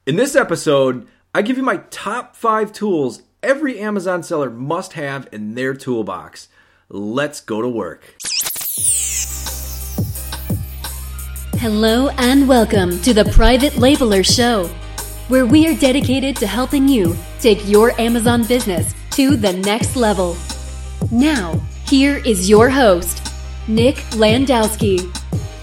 In this episode, I give you my top 5 tools every Amazon seller must have in their toolbox. Let's go to work. Hello and welcome to the Private Labeler Show, where we are dedicated to helping you take your Amazon business to the next level. Now, here is your host, Nick Landowski.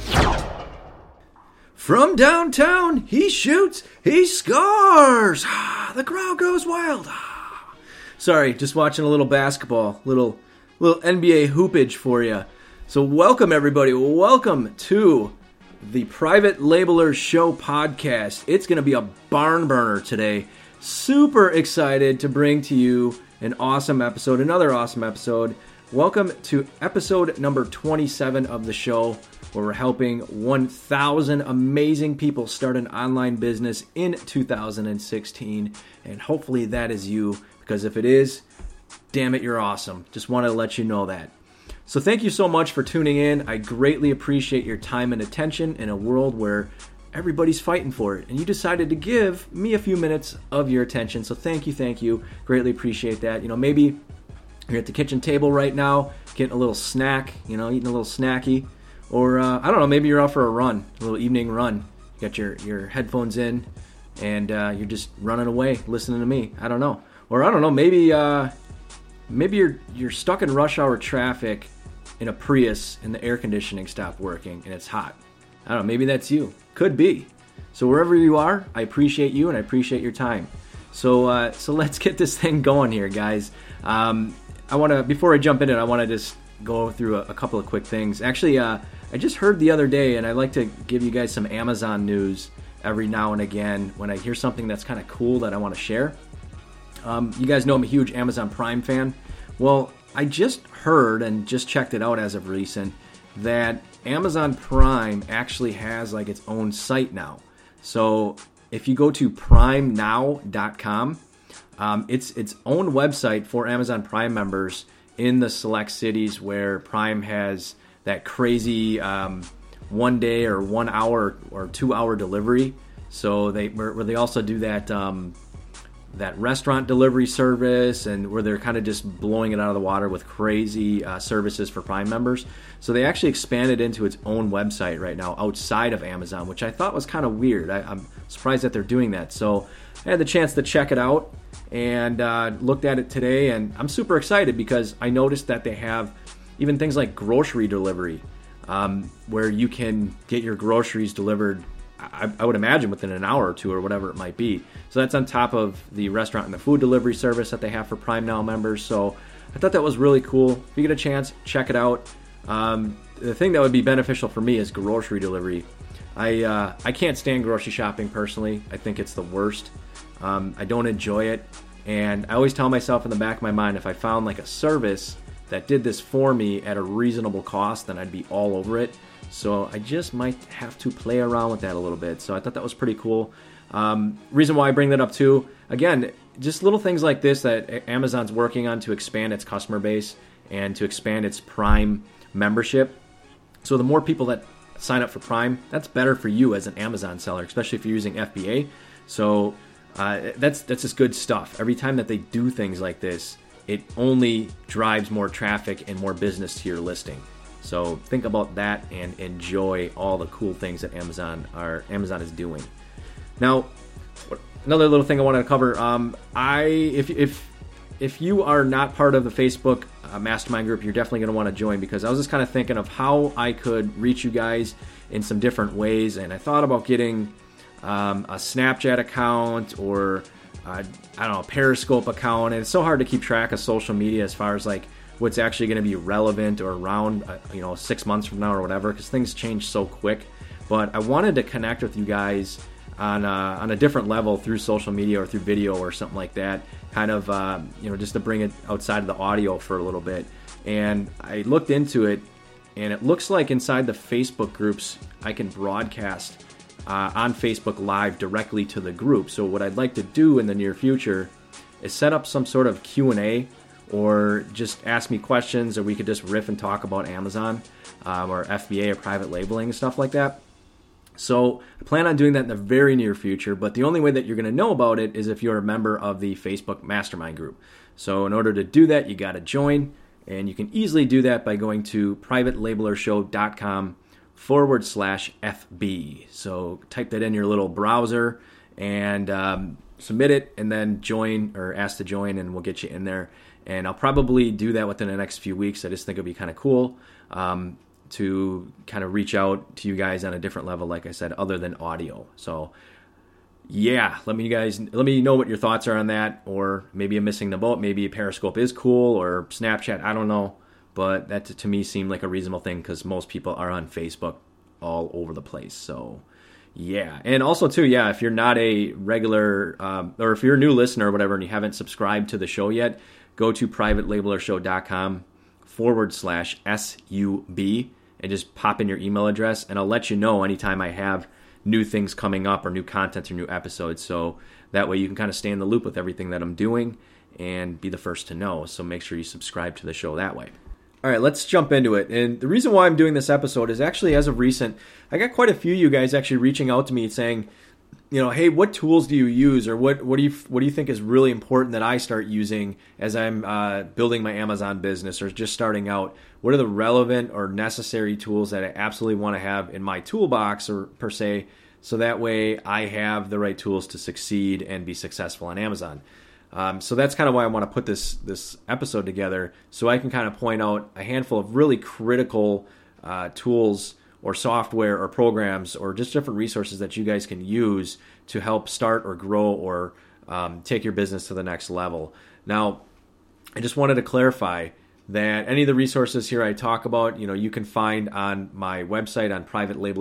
From downtown, he shoots, he scores. The crowd goes wild. Sorry, just watching a little basketball, little NBA hoopage for you. So welcome everybody. Welcome to the Private Labeler Show podcast. It's going to be a barn burner today. Super excited to bring to you an awesome episode, another awesome episode. Welcome to episode number 27 of the show, where we're helping 1,000 amazing people start an online business in 2016. And hopefully that is you, because if it is, damn it, you're awesome. Just wanted to let you know that. So thank you so much for tuning in. I greatly appreciate your time and attention in a world where everybody's fighting for it. And you decided to give me a few minutes of your attention. So thank you. Greatly appreciate that. You know, maybe you're at the kitchen table right now, getting a little snack, eating a little snacky. Or, I don't know, maybe you're out for a run, a little evening run. You got your headphones in, and you're just running away, listening to me. I don't know. Or, I don't know, maybe you're stuck in rush hour traffic in a Prius and the air conditioning stopped working and it's hot. I don't know, maybe that's you. Could be. So wherever you are, I appreciate you and I appreciate your time. So let's get this thing going here, guys. Before I jump in it, I want to just go through a couple of quick things. Actually, I just heard the other day, and I like to give you guys some Amazon news every now and again when I hear something that's kind of cool that I want to share. You guys know I'm a huge Amazon Prime fan. Well, I just heard and just checked it out as of recent that Amazon Prime actually has like its own site now. So if you go to primenow.com, it's its own website for Amazon Prime members in the select cities where Prime has that crazy 1 day or 1 hour or 2 hour delivery. So where they also do that restaurant delivery service, and where they're kind of just blowing it out of the water with crazy services for Prime members. So they actually expanded into its own website right now outside of Amazon, which I thought was kind of weird. I'm surprised that they're doing that. So I had the chance to check it out and looked at it today, and I'm super excited because I noticed that they have even things like grocery delivery, where you can get your groceries delivered, I would imagine, within an hour or two or whatever it might be. So that's on top of the restaurant and the food delivery service that they have for Prime Now members. So I thought that was really cool. If you get a chance, check it out. The thing that would be beneficial for me is grocery delivery. I can't stand grocery shopping personally. I think it's the worst. I don't enjoy it. And I always tell myself in the back of my mind, if I found like a service that did this for me at a reasonable cost, then I'd be all over it. So I just might have to play around with that a little bit. So I thought that was pretty cool. Reason why I bring that up too, again, just little things like this that Amazon's working on to expand its customer base and to expand its Prime membership. So the more people that sign up for Prime, that's better for you as an Amazon seller, especially if you're using FBA. So that's just good stuff. Every time that they do things like this, it only drives more traffic and more business to your listing. So think about that and enjoy all the cool things that Amazon is doing. Now, another little thing I wanted to cover. If you are not part of the Facebook mastermind group, you're definitely going to want to join, because I was just kind of thinking of how I could reach you guys in some different ways, and I thought about getting a Snapchat account or a Periscope account, and it's so hard to keep track of social media as far as like what's actually going to be relevant or around 6 months from now or whatever, because things change so quick. But I wanted to connect with you guys on a different level through social media or through video or something like that, kind of just to bring it outside of the audio for a little bit. And I looked into it, and it looks like inside the Facebook groups I can broadcast on Facebook Live directly to the group. So what I'd like to do in the near future is set up some sort of Q&A, or just ask me questions, or we could just riff and talk about Amazon or FBA or private labeling and stuff like that. So I plan on doing that in the very near future, but the only way that you're going to know about it is if you're a member of the Facebook Mastermind group. So in order to do that, you got to join, and you can easily do that by going to privatelabelershow.com/FB. So type that in your little browser and submit it, and then join or ask to join, and we'll get you in there. And I'll probably do that within the next few weeks. I just think it'd be kind of cool to kind of reach out to you guys on a different level, like I said, other than audio. So yeah, let me know what your thoughts are on that, or maybe I'm missing the boat. Maybe Periscope is cool, or Snapchat, I don't know. But that to me seemed like a reasonable thing because most people are on Facebook all over the place. So yeah, and also too, yeah, if you're not a regular, or if you're a new listener or whatever and you haven't subscribed to the show yet, go to privatelabelershow.com/SUB and just pop in your email address, and I'll let you know anytime I have new things coming up or new content or new episodes. So that way you can kind of stay in the loop with everything that I'm doing and be the first to know. So make sure you subscribe to the show that way. All right, let's jump into it. And the reason why I'm doing this episode is actually, as of recent, I got quite a few of you guys actually reaching out to me saying, you know, hey, what tools do you use, or what do you think is really important that I start using as I'm building my Amazon business or just starting out? What are the relevant or necessary tools that I absolutely want to have in my toolbox, or per se, so that way I have the right tools to succeed and be successful on Amazon? So that's kind of why I want to put this episode together, so I can kind of point out a handful of really critical tools or software or programs or just different resources that you guys can use to help start or grow or take your business to the next level. Now, I just wanted to clarify that any of the resources here I talk about, you know, you can find on my website on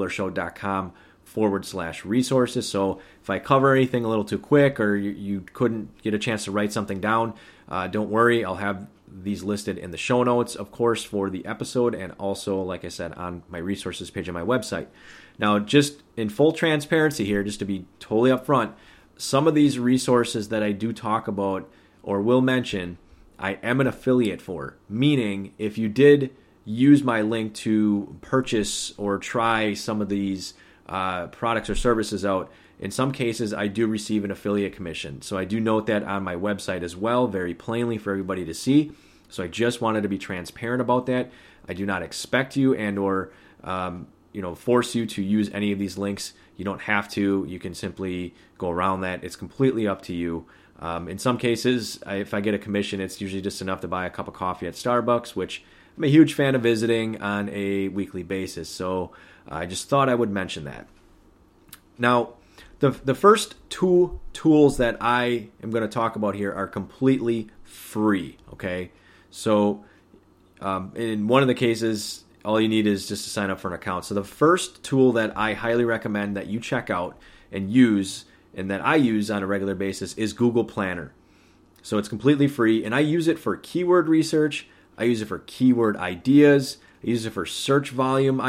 privatelabelershow.com/resources. So if I cover anything a little too quick or you couldn't get a chance to write something down, don't worry. I'll have these listed in the show notes, of course, for the episode, and also, like I said, on my resources page on my website. Now, just in full transparency here, just to be totally upfront, some of these resources that I do talk about or will mention, I am an affiliate for, meaning if you did use my link to purchase or try some of these products or services out, in some cases, I do receive an affiliate commission. So I do note that on my website as well, very plainly for everybody to see. So I just wanted to be transparent about that. I do not expect you and or force you to use any of these links. You don't have to. You can simply go around that. It's completely up to you. In some cases, if I get a commission, it's usually just enough to buy a cup of coffee at Starbucks, which I'm a huge fan of visiting on a weekly basis. So I just thought I would mention that. Now, the first two tools that I am going to talk about here are completely free, okay? So in one of the cases, all you need is just to sign up for an account. So the first tool that I highly recommend that you check out and use, and that I use on a regular basis, is Google Planner. So it's completely free, and I use it for keyword research. I use it for keyword ideas. I use it for search volume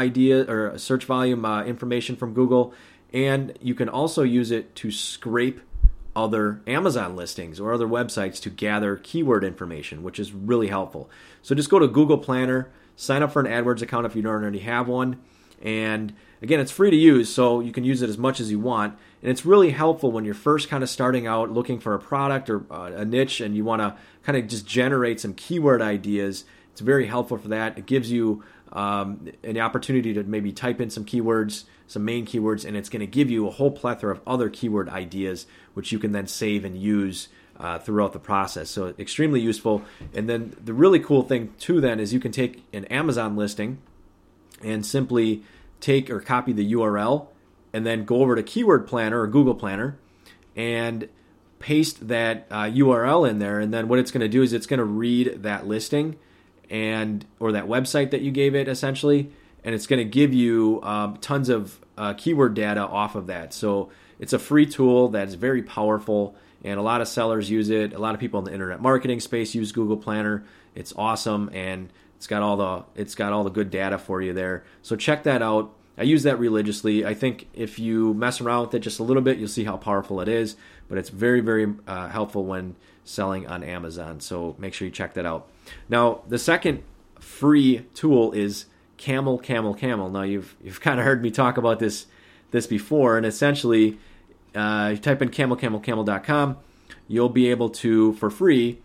information from Google. And you can also use it to scrape other Amazon listings or other websites to gather keyword information, which is really helpful. So just go to Google Planner, sign up for an AdWords account if you don't already have one. And again, it's free to use, so you can use it as much as you want. And it's really helpful when you're first kind of starting out looking for a product or a niche and you want to kind of just generate some keyword ideas. It's very helpful for that. It gives you an opportunity to maybe type in some keywords, some main keywords, and it's going to give you a whole plethora of other keyword ideas, which you can then save and use throughout the process. So extremely useful. And then the really cool thing too then is you can take an Amazon listing and simply take or copy the URL and then go over to Keyword Planner or Google Planner and paste that URL in there. And then what it's going to do is it's going to read that listing or that website that you gave it essentially, and it's going to give you tons of keyword data off of that. So it's a free tool that's very powerful, and a lot of sellers use it. A lot of people in the internet marketing space use Google Planner. It's awesome, and it's got all the good data for you there. So check that out. I use that religiously. I think if you mess around with it just a little bit, you'll see how powerful it is. But it's very, very helpful when selling on Amazon. So make sure you check that out. Now, the second free tool is Camel. Now, you've kind of heard me talk about this this before, and essentially, you type in camelcamelcamel.com, you'll be able to, for free,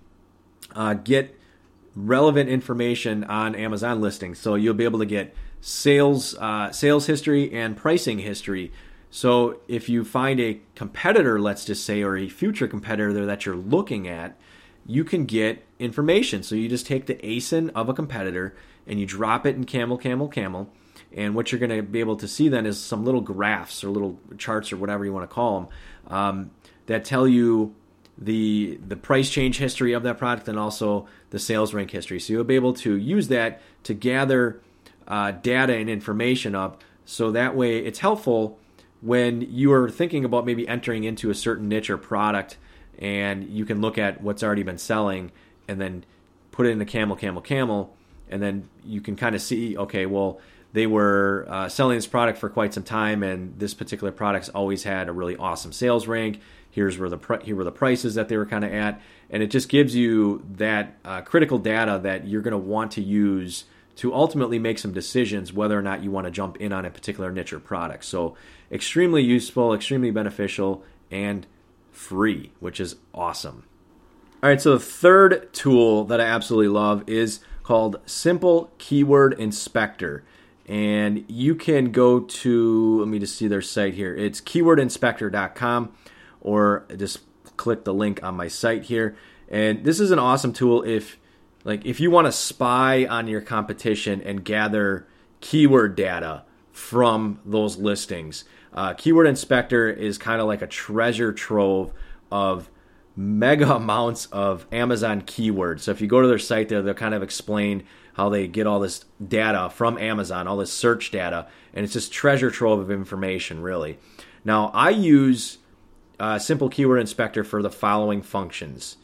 get relevant information on Amazon listings. So you'll be able to get sales history and pricing history. So if you find a competitor, let's just say, or a future competitor that you're looking at, you can get information. So you just take the ASIN of a competitor and you drop it in Camel, Camel, Camel. And what you're going to be able to see then is some little graphs or little charts or whatever you want to call them that tell you the price change history of that product and also the sales rank history. So you'll be able to use that to gather data and information up. So that way it's helpful when you are thinking about maybe entering into a certain niche or product, and you can look at what's already been selling and then put it in the Camel, Camel, Camel, and then you can kind of see, okay, well, they were selling this product for quite some time, and this particular product's always had a really awesome sales rank. Here were the prices that they were kind of at, and it just gives you that critical data that you're going to want to use to ultimately make some decisions whether or not you want to jump in on a particular niche or product. So extremely useful, extremely beneficial, and free, which is awesome. All right, so the third tool that I absolutely love is called Simple Keyword Inspector. And you can go to, let me just see their site here. It's keywordinspector.com, or just click the link on my site here. And this is an awesome tool if you want to spy on your competition and gather keyword data from those listings. Keyword Inspector is kind of like a treasure trove of mega amounts of Amazon keywords. So if you go to their site there, they'll kind of explain how they get all this data from Amazon, all this search data, and it's just treasure trove of information, really. Now, I use Simple Keyword Inspector for the following functions.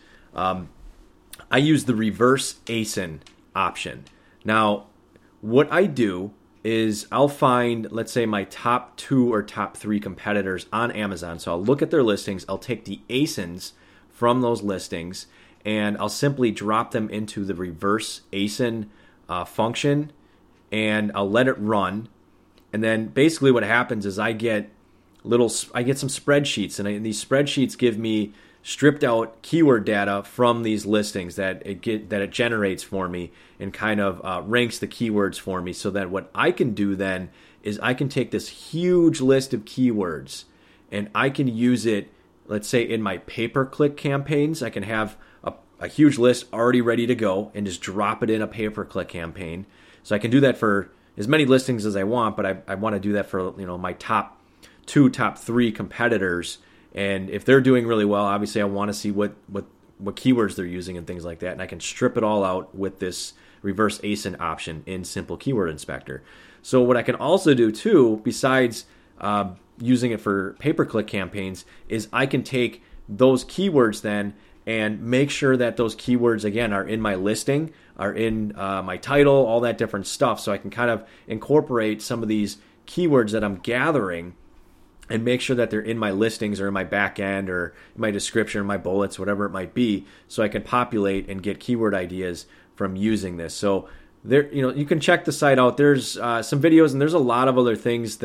I use the reverse ASIN option. Now, what I do is I'll find, let's say, my top 2 or top 3 competitors on Amazon. So I'll look at their listings, I'll take the ASINs from those listings, and I'll simply drop them into the reverse ASIN function, and I'll let it run. And then basically what happens is I get some spreadsheets, and these spreadsheets give me stripped out keyword data from these listings that it generates for me, and kind of ranks the keywords for me, so that what I can do then is I can take this huge list of keywords and I can use it, let's say, in my pay-per-click campaigns. I can have a huge list already ready to go and just drop it in a pay-per-click campaign. So I can do that for as many listings as I want, but I want to do that for my top 2, top 3 competitors. And if they're doing really well, obviously I want to see what keywords they're using and things like that. And I can strip it all out with this reverse ASIN option in Simple Keyword Inspector. So what I can also do too, besides using it for pay-per-click campaigns, is I can take those keywords then and make sure that those keywords, again, are in my listing, are in my title, all that different stuff. So I can kind of incorporate some of these keywords that I'm gathering and make sure that they're in my listings or in my back end or in my description or my bullets, whatever it might be, so I can populate and get keyword ideas from using this. So there, you can check the site out. There's some videos, and there's a lot of other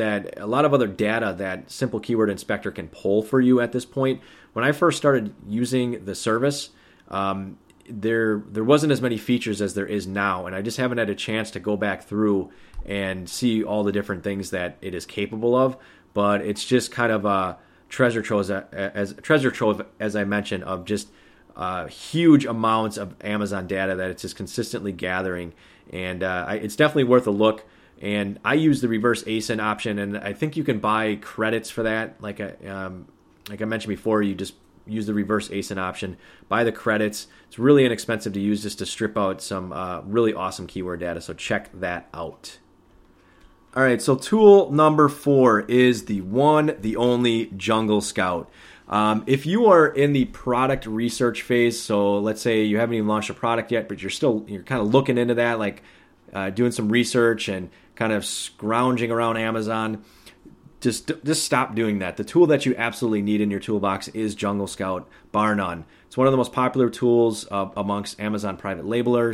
data that Simple Keyword Inspector can pull for you at this point. When I first started using the service, there wasn't as many features as there is now, and I just haven't had a chance to go back through and see all the different things that it is capable of. But it's just kind of a treasure trove, as I mentioned, of just huge amounts of Amazon data that it's just consistently gathering, and it's definitely worth a look. And I use the reverse ASIN option, and I think you can buy credits for that. Like I mentioned before, you just use the reverse ASIN option, buy the credits. It's really inexpensive to use just to strip out some really awesome keyword data. So check that out. All right, so tool number 4 is the one, the only Jungle Scout. If you are in the product research phase, so let's say you haven't even launched a product yet, but you're kind of looking into that, like doing some research and kind of scrounging around Amazon, just stop doing that. The tool that you absolutely need in your toolbox is Jungle Scout, bar none. It's one of the most popular tools amongst Amazon private labelers,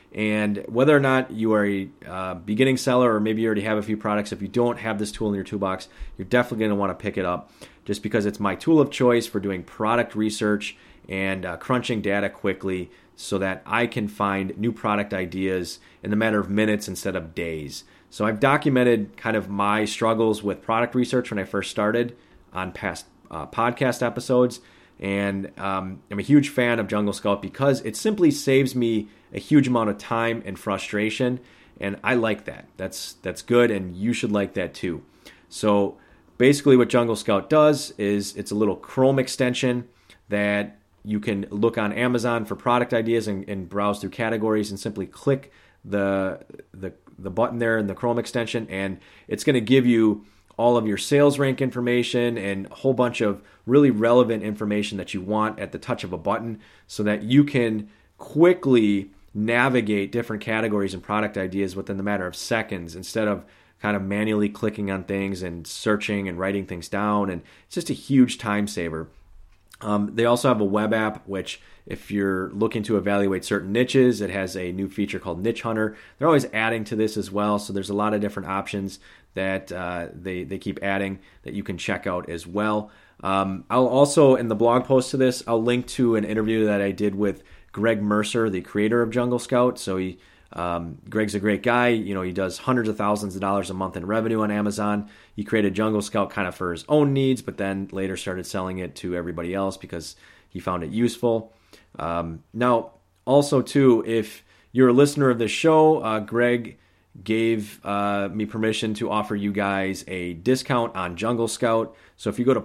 And whether or not you are a beginning seller or maybe you already have a few products, if you don't have this tool in your toolbox, you're definitely going to want to pick it up just because it's my tool of choice for doing product research and crunching data quickly so that I can find new product ideas in the matter of minutes instead of days. So I've documented kind of my struggles with product research when I first started on past podcast episodes. And I'm a huge fan of Jungle Scout because it simply saves me a huge amount of time and frustration. And I like that. That's good, and you should like that too. So basically what Jungle Scout does is it's a little Chrome extension that you can look on Amazon for product ideas and browse through categories and simply click the button there in the Chrome extension, and it's going to give you all of your sales rank information and a whole bunch of really relevant information that you want at the touch of a button so that you can quickly navigate different categories and product ideas within the matter of seconds instead of kind of manually clicking on things and searching and writing things down. And it's just a huge time saver. They also have a web app, which if you're looking to evaluate certain niches, it has a new feature called Niche Hunter. They're always adding to this as well. So there's a lot of different options that they keep adding that you can check out as well. I'll also, in the blog post to this, I'll link to an interview that I did with Greg Mercer, the creator of Jungle Scout. So Greg's a great guy. He does hundreds of thousands of dollars a month in revenue on Amazon. He created Jungle Scout kind of for his own needs, but then later started selling it to everybody else because he found it useful. Now, also too, if you're a listener of this show, Greg gave me permission to offer you guys a discount on Jungle Scout. So if you go to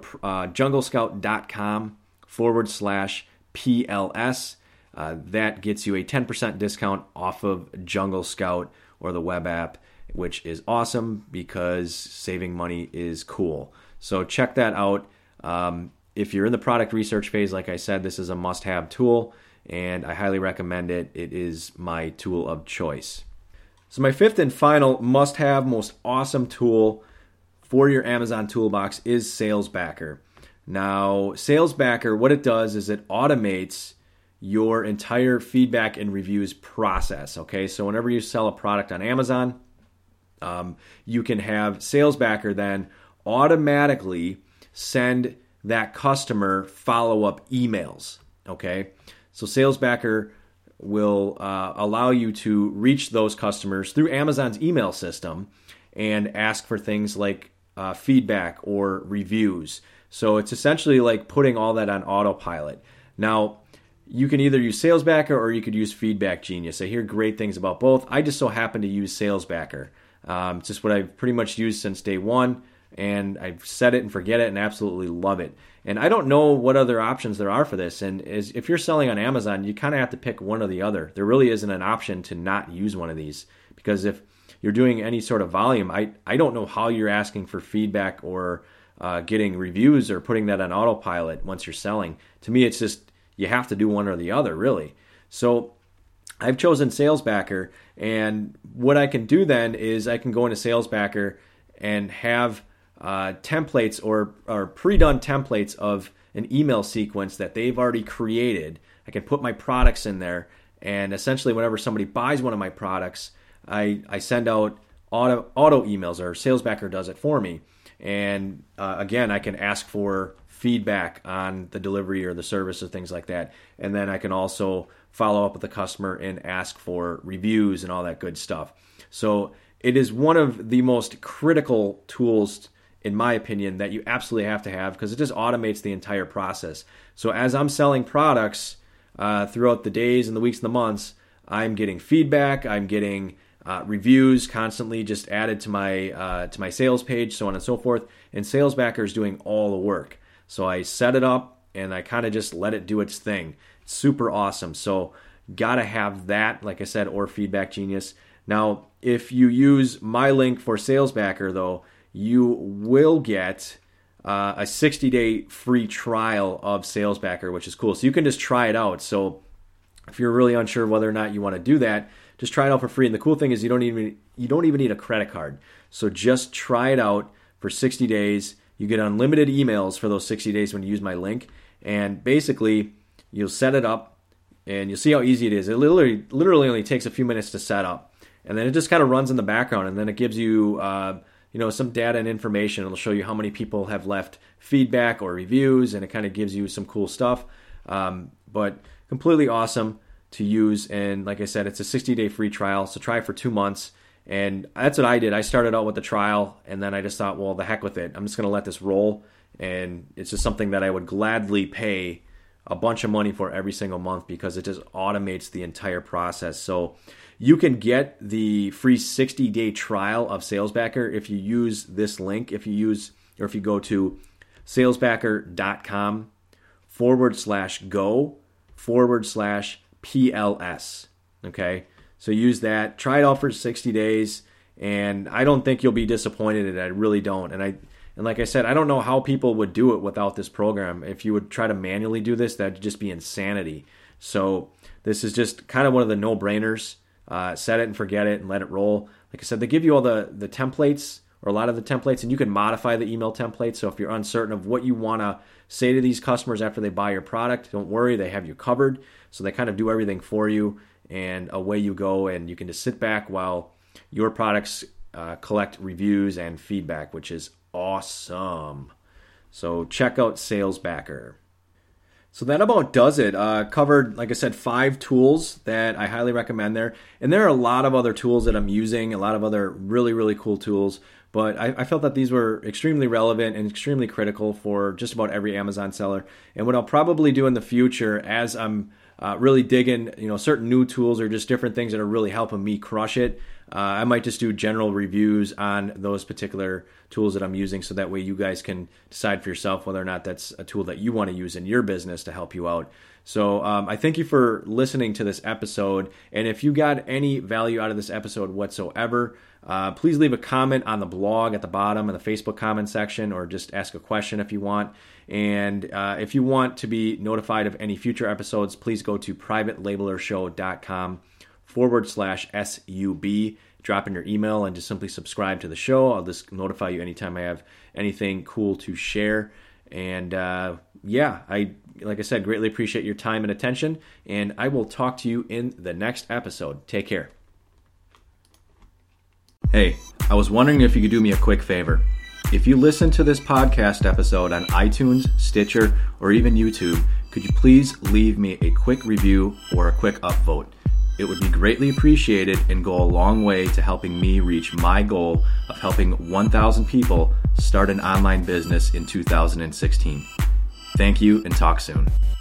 junglescout.com/PLS, that gets you a 10% discount off of Jungle Scout or the web app, which is awesome because saving money is cool. So check that out. If you're in the product research phase, like I said, this is a must-have tool, and I highly recommend it. It is my tool of choice. So my fifth and final must-have, most awesome tool for your Amazon toolbox is SalesBacker. Now, SalesBacker, what it does is it automates your entire feedback and reviews process. Okay, so whenever you sell a product on Amazon, you can have SalesBacker then automatically send that customer follow-up emails. Okay, so SalesBacker will allow you to reach those customers through Amazon's email system and ask for things like feedback or reviews. So it's essentially like putting all that on autopilot. Now, you can either use SalesBacker or you could use Feedback Genius. I hear great things about both. I just so happen to use SalesBacker. It's just what I've pretty much used since day one, and I've set it and forget it and absolutely love it. And I don't know what other options there are for this. And if you're selling on Amazon, you kind of have to pick one or the other. There really isn't an option to not use one of these, because if you're doing any sort of volume, I don't know how you're asking for feedback or getting reviews or putting that on autopilot once you're selling. To me, it's just you have to do one or the other, really. So I've chosen SalesBacker, and what I can do then is I can go into SalesBacker and have templates or pre-done templates of an email sequence that they've already created. I can put my products in there, and essentially whenever somebody buys one of my products, I send out auto emails, or SalesBacker does it for me. And again, I can ask for feedback on the delivery or the service or things like that. And then I can also follow up with the customer and ask for reviews and all that good stuff. So it is one of the most critical tools, in my opinion, that you absolutely have to have, because it just automates the entire process. So as I'm selling products throughout the days and the weeks and the months, I'm getting feedback, I'm getting reviews constantly just added to my sales page, so on and so forth. And SalesBacker is doing all the work. So I set it up and I kind of just let it do its thing. It's super awesome. So gotta have that, like I said, or Feedback Genius. Now, if you use my link for SalesBacker, though, you will get a 60-day free trial of SalesBacker, which is cool. So you can just try it out. So if you're really unsure whether or not you want to do that, just try it out for free. And the cool thing is you don't even need a credit card. So just try it out for 60 days. You get unlimited emails for those 60 days when you use my link. And basically, you'll set it up. and you'll see how easy it is. It literally only takes a few minutes to set up, and then it just kind of runs in the background, and then it gives you some data and information. It'll show you how many people have left feedback or reviews, and it kind of gives you some cool stuff. But completely awesome to use. And like I said, it's a 60-day free trial, so try it for 2 months. And that's what I did. I started out with the trial, and then I just thought, well, the heck with it. I'm just going to let this roll, and it's just something that I would gladly pay a bunch of money for every single month because it just automates the entire process. So you can get the free 60-day trial of SalesBacker if you use this link. If you go to salesbacker.com/go/PLS. Okay. So use that. Try it out for 60 days. And I don't think you'll be disappointed in it. I really don't. And like I said, I don't know how people would do it without this program. If you would try to manually do this, that'd just be insanity. So this is just kind of one of the no-brainers. Set it and forget it and let it roll. Like I said, they give you all the templates, or a lot of the templates, and you can modify the email templates. So if you're uncertain of what you want to say to these customers after they buy your product, don't worry, they have you covered. So they kind of do everything for you, and away you go, and you can just sit back while your products collect reviews and feedback, which is awesome. So check out SalesBacker. So that about does it. Covered, like I said, 5 tools that I highly recommend there. And there are a lot of other tools that I'm using, a lot of other really, really cool tools. But I felt that these were extremely relevant and extremely critical for just about every Amazon seller. And what I'll probably do in the future, as I'm really digging, certain new tools or just different things that are really helping me crush it, I might just do general reviews on those particular tools that I'm using, so that way you guys can decide for yourself whether or not that's a tool that you want to use in your business to help you out. So I thank you for listening to this episode. And if you got any value out of this episode whatsoever, please leave a comment on the blog at the bottom in the Facebook comment section, or just ask a question if you want. And if you want to be notified of any future episodes, please go to privatelabelershow.com/SUB. Drop in your email and just simply subscribe to the show. I'll just notify you anytime I have anything cool to share. And like I said, greatly appreciate your time and attention. And I will talk to you in the next episode. Take care. Hey, I was wondering if you could do me a quick favor. If you listen to this podcast episode on iTunes, Stitcher, or even YouTube, could you please leave me a quick review or a quick upvote? It would be greatly appreciated and go a long way to helping me reach my goal of helping 1,000 people start an online business in 2016. Thank you, and talk soon.